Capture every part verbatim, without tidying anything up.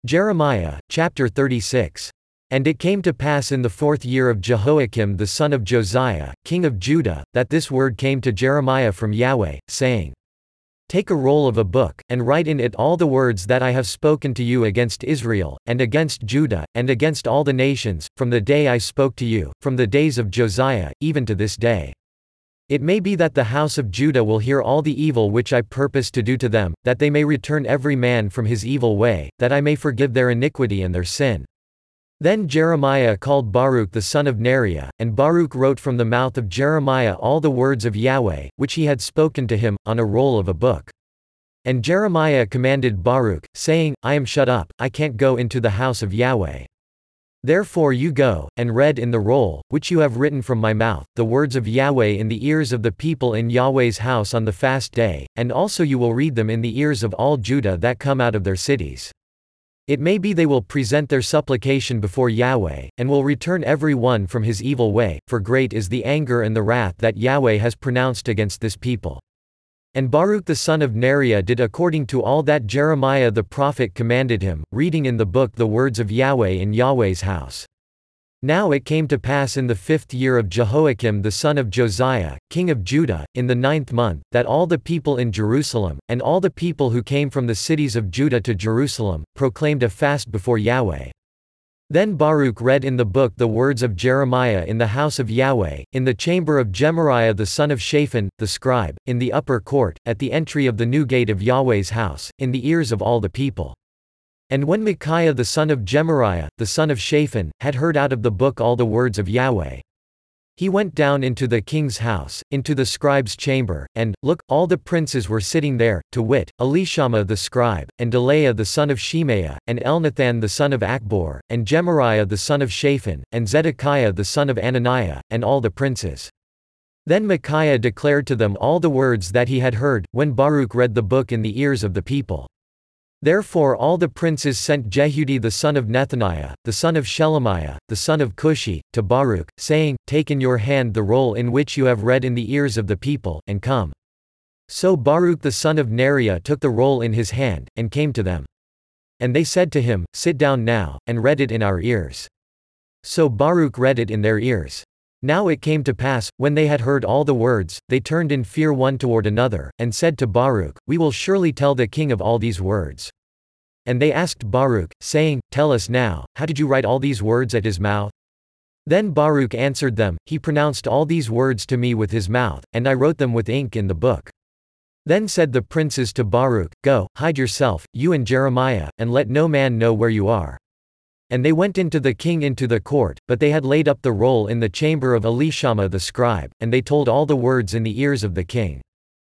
Jeremiah, chapter thirty-six. And it came to pass in the fourth year of Jehoiakim the son of Josiah, king of Judah, that this word came to Jeremiah from Yahweh, saying, Take a roll of a book, and write in it all the words that I have spoken to you against Israel, and against Judah, and against all the nations, from the day I spoke to you, from the days of Josiah, even to this day. It may be that the house of Judah will hear all the evil which I purpose to do to them, that they may return every man from his evil way, that I may forgive their iniquity and their sin. Then Jeremiah called Baruch the son of Neriah, and Baruch wrote from the mouth of Jeremiah all the words of Yahweh, which he had spoken to him, on a roll of a book. And Jeremiah commanded Baruch, saying, I am shut up, I can't go into the house of Yahweh. Therefore you go, and read in the roll, which you have written from my mouth, the words of Yahweh in the ears of the people in Yahweh's house on the fast day, and also you will read them in the ears of all Judah that come out of their cities. It may be they will present their supplication before Yahweh, and will return every one from his evil way, for great is the anger and the wrath that Yahweh has pronounced against this people. And Baruch the son of Neriah did according to all that Jeremiah the prophet commanded him, reading in the book the words of Yahweh in Yahweh's house. Now it came to pass in the fifth year of Jehoiakim the son of Josiah, king of Judah, in the ninth month, that all the people in Jerusalem, and all the people who came from the cities of Judah to Jerusalem, proclaimed a fast before Yahweh. Then Baruch read in the book the words of Jeremiah in the house of Yahweh, in the chamber of Gemariah the son of Shaphan, the scribe, in the upper court, at the entry of the new gate of Yahweh's house, in the ears of all the people. And when Micaiah the son of Gemariah, the son of Shaphan, had heard out of the book all the words of Yahweh, he went down into the king's house, into the scribe's chamber, and, look, all the princes were sitting there, to wit, Elishama the scribe, and Delaiah the son of Shemaiah, and Elnathan the son of Achbor, and Gemariah the son of Shaphan, and Zedekiah the son of Ananiah, and all the princes. Then Micaiah declared to them all the words that he had heard, when Baruch read the book in the ears of the people. Therefore all the princes sent Jehudi the son of Nethaniah, the son of Shelemiah, the son of Cushi, to Baruch, saying, Take in your hand the roll in which you have read in the ears of the people, and come. So Baruch the son of Neriah took the roll in his hand, and came to them. And they said to him, Sit down now, and read it in our ears. So Baruch read it in their ears. Now it came to pass, when they had heard all the words, they turned in fear one toward another, and said to Baruch, We will surely tell the king of all these words. And they asked Baruch, saying, Tell us now, how did you write all these words at his mouth? Then Baruch answered them, He pronounced all these words to me with his mouth, and I wrote them with ink in the book. Then said the princes to Baruch, Go, hide yourself, you and Jeremiah, and let no man know where you are. And they went into the king into the court, but they had laid up the roll in the chamber of Elishama the scribe, and they told all the words in the ears of the king.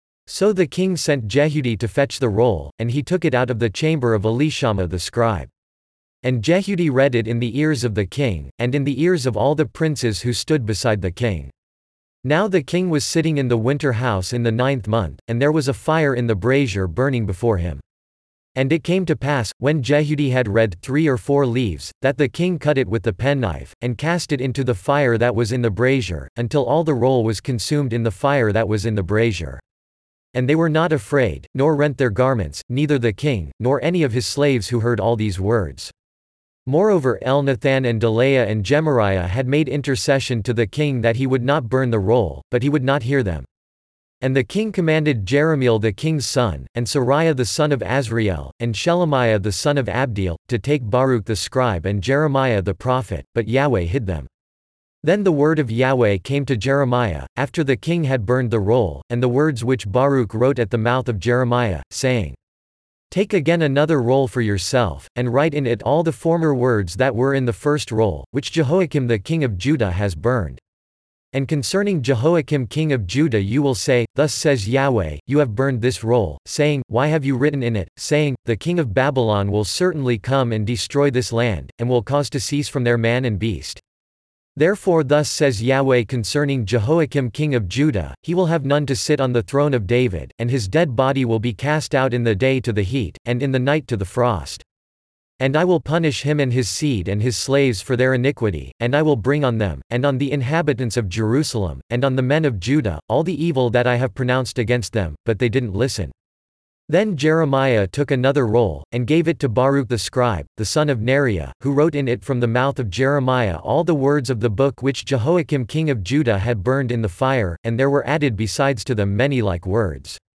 So the king sent Jehudi to fetch the roll, and he took it out of the chamber of Elishama the scribe. And Jehudi read it in the ears of the king, and in the ears of all the princes who stood beside the king. Now the king was sitting in the winter house in the ninth month, and there was a fire in the brazier burning before him. And it came to pass, when Jehudi had read three or four leaves, that the king cut it with the penknife, and cast it into the fire that was in the brazier, until all the roll was consumed in the fire that was in the brazier. And they were not afraid, nor rent their garments, neither the king, nor any of his slaves who heard all these words. Moreover Elnathan and Delaiah and Gemariah had made intercession to the king that he would not burn the roll, but he would not hear them. And the king commanded Jerahmeel the king's son, and Sariah the son of Azriel, and Shelemiah the son of Abdiel, to take Baruch the scribe and Jeremiah the prophet, but Yahweh hid them. Then the word of Yahweh came to Jeremiah, after the king had burned the roll, and the words which Baruch wrote at the mouth of Jeremiah, saying, Take again another roll for yourself, and write in it all the former words that were in the first roll, which Jehoiakim the king of Judah has burned. And concerning Jehoiakim king of Judah you will say, Thus says Yahweh, you have burned this roll, saying, Why have you written in it, saying, The king of Babylon will certainly come and destroy this land, and will cause to cease from there man and beast. Therefore thus says Yahweh concerning Jehoiakim king of Judah, he will have none to sit on the throne of David, and his dead body will be cast out in the day to the heat, and in the night to the frost. And I will punish him and his seed and his slaves for their iniquity, and I will bring on them, and on the inhabitants of Jerusalem, and on the men of Judah, all the evil that I have pronounced against them, but they didn't listen. Then Jeremiah took another roll, and gave it to Baruch the scribe, the son of Neriah, who wrote in it from the mouth of Jeremiah all the words of the book which Jehoiakim king of Judah had burned in the fire, and there were added besides to them many like words.